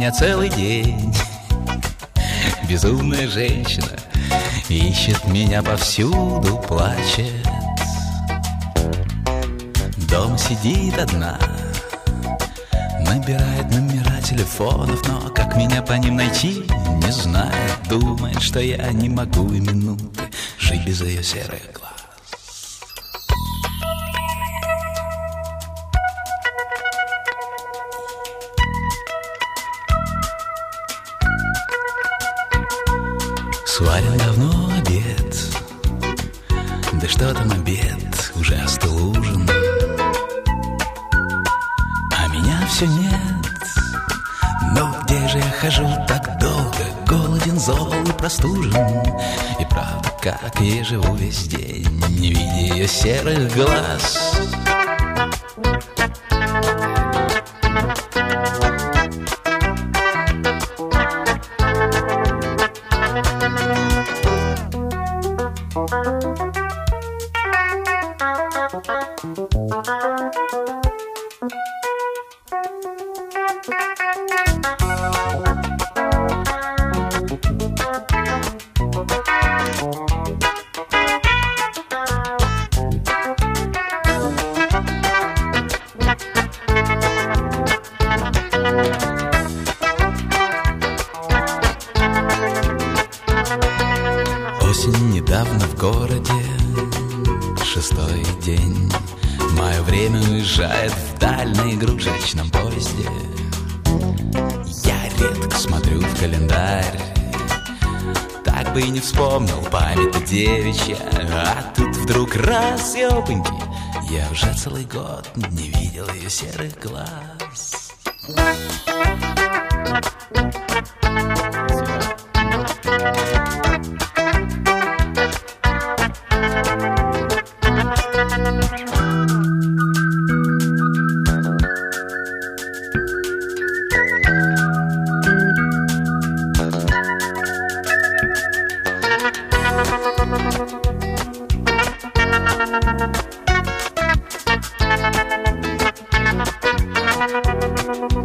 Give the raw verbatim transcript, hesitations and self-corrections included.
меня целый день. Безумная женщина ищет меня повсюду, плачет. Дома сидит одна, набирает номера телефонов, но как меня по ним найти, не знает. Думает, что я не могу и минуты жить без ее серых глаз. Сварен давно обед, да что там обед, уже остыл ужин, а меня все нет. Но где же я хожу так долго, голоден, зол и простужен? И правда, как я живу весь день, не видя ее серых глаз. Осень недавно в городе, шестой день. Мое время уезжает вдаль на игрушечном поезде. Я редко смотрю в календарь, так бы и не вспомнил, память девичья. А тут вдруг раз, ёпаньки, я уже целый год не видел ее серых глаз. Thank you.